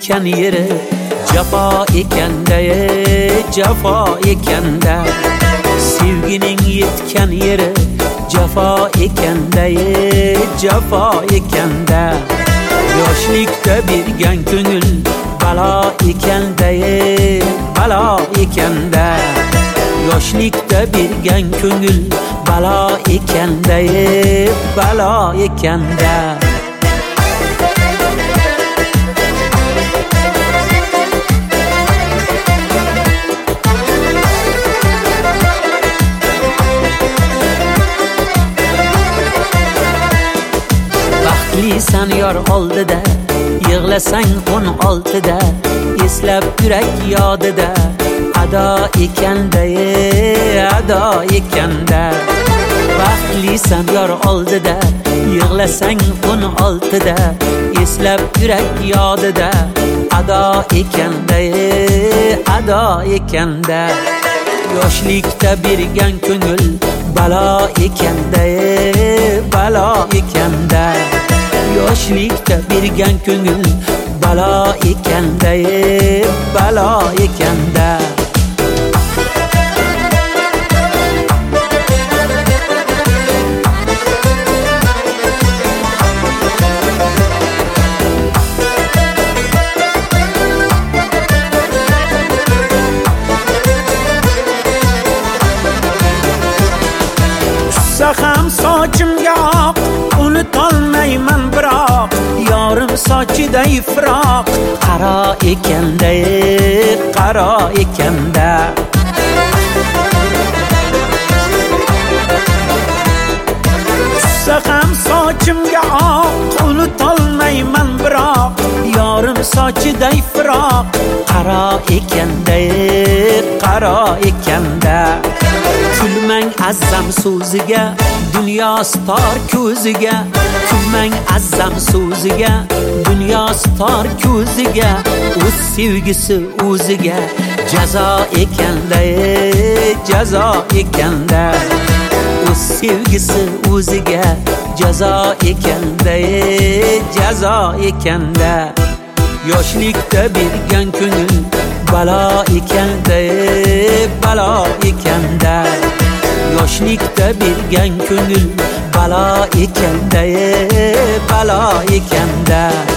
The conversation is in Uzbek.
yetken yere Cefa ekende, cefa ekende. Sevginin yetken yere Cefa ekende, cefa ekende. Yoshlikda bergan ko'ngil balo ekende, balo ekende. Yoshlikda bergan ko'ngil balo ekende, balo ekende. Baxtlisan yor oldida, yig'lasang 16da, eslab yurak yodida, ado ekanda, ado ekanda. Baxtlisan yor oldida, yig'lasang 16da, eslab yurak yodida, ado ekanda, ado ekanda. Yoshlikda bergan ko'ngil balo ekanda, balo ekanda. Yoshlikda bergan ko'ngil balo ekanda, balo ekanda. Ham sochimga oq, unutolmayman biroq, yorim sochida ifroq, qaro ekanda, qaro ekanda. Ham sochimga oq, unutolmayman biroq, yorim sochida ifroq, qaro ekanda, qaro ekanda. Kulmang azzam so'ziga, dunyo tor ko'ziga. Kulmang azzam so'ziga, dunyo tor ko'ziga. O'z sevgisi o'ziga jazo ekanda, jazo ekanda. O'z sevgisi o'ziga jazo ekanda, jazo ekanda. Yoshlikda bergan ko'ngil balo ekanda, balo ekanda. Yoshlikda bergan ko'ngil balo ekanda, balo ekanda.